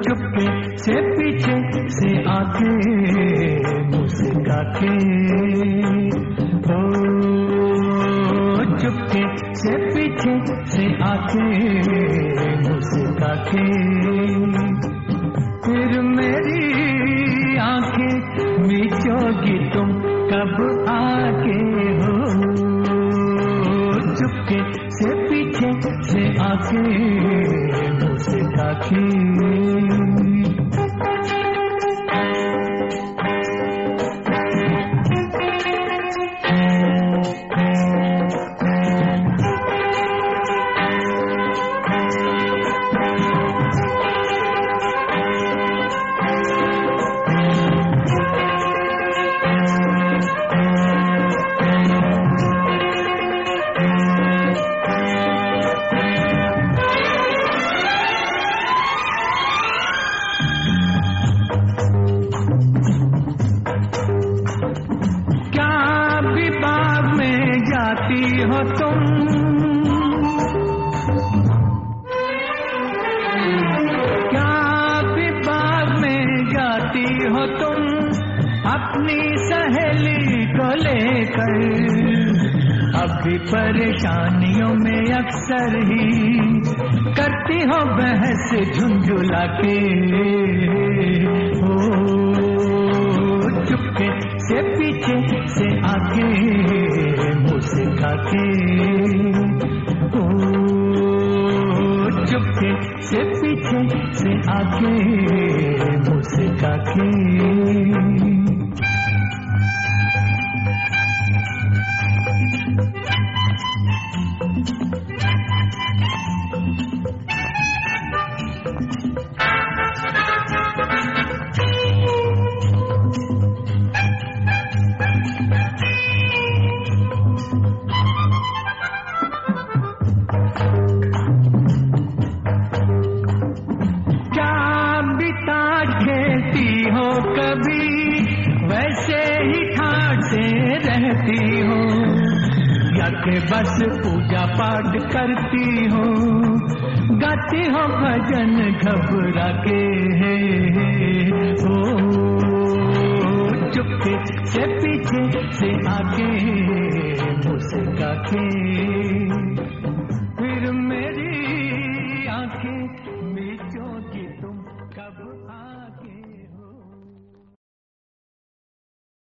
चुपके से पीछे से आके मुस्का के, ओ चुपके से पीछे से आके मुस्का के, फिर मेरी आंखें मीचोगी तुम कब आके हो, चुपके से पीछे से आके मुस्का के। हो तुम क्या बाग में जाती हो तुम अपनी सहेली को लेकर, अभी परेशानियों में अक्सर ही करती हो बहस झुंझुला के, हो चुपके से पीछे से आके मुस्का के, ओ चुपके से पीछे से आके मुस्का के। वैसे ही ठाठ से रहती हो या के बस पूजा पाठ करती हो, गाती हो भजन घबरा के, ओ चुपके से पीछे से आके मुस्का के।